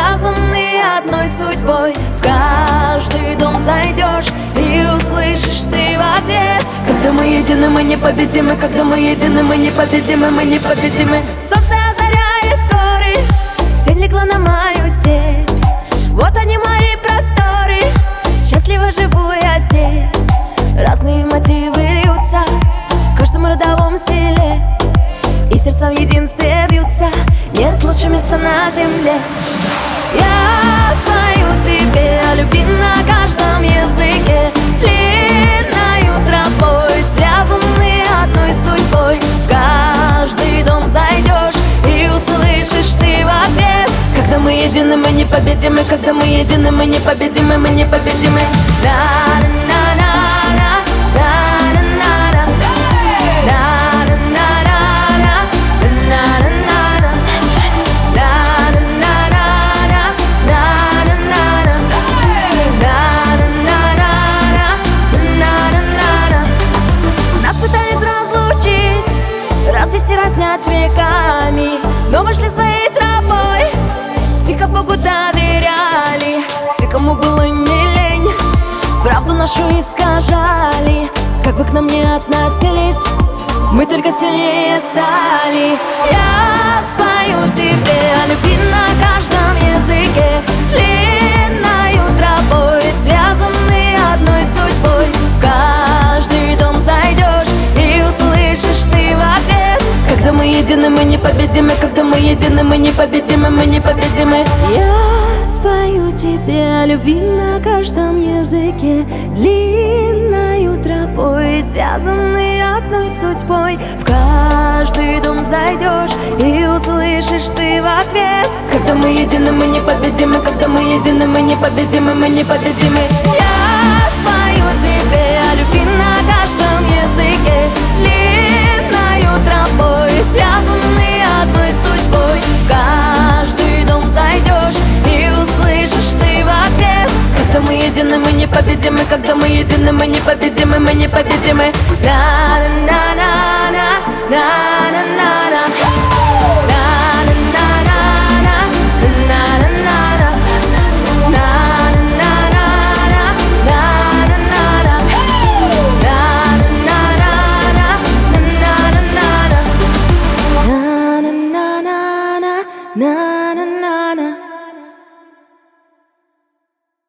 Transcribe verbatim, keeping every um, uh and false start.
связаны одной судьбой. В каждый дом зайдешь и услышишь ты в ответ: когда мы едины, мы непобедимы, когда мы едины, мы непобедимы, мы непобедимы. Солнце озаряет горы, тень легла на мою степь. Вот они мои просторы, счастливо живу я здесь. Разные мотивы льются в каждом родовом селе, и сердца в единстве бьются, нет лучше места на земле. Я спою тебе о любви на каждом языке, длинною тропой связаны одной судьбой. В каждый дом зайдешь и услышишь ты в ответ: когда мы едины, мы непобедимы, когда мы едины, мы непобедимы, мы непобедимы. Развести, разнять веками, но мы шли своей тропой, тихо Богу доверяли. Все, кому было не лень, правду нашу искажали. Как бы к нам ни относились, мы только сильнее стали. Я спою тебе о любви на каждом языке, длинною тропой связаны одной судьбой. В каждый дом зайдешь и услышишь ты в ответ: когда мы едины, мы непобедимы, когда мы едины, мы непобедимы, мы непобедимы. Я спою тебе о любви на каждом языке, длинною тропой связаны одной судьбой. В каждый дом зайдешь и услышишь ты в ответ: когда мы едины, мы непобедимы, когда мы едины, мы непобедимы, мы непобедимы. Я спою тебе о любви на каждом языке, длинною тропой связаны одной судьбой. В каждый дом зайдешь и услышишь ты в ответ: когда мы едины, мы непобедимы, когда мы едины, мы непобедимы, мы непобедимы. На-на-на-на-на.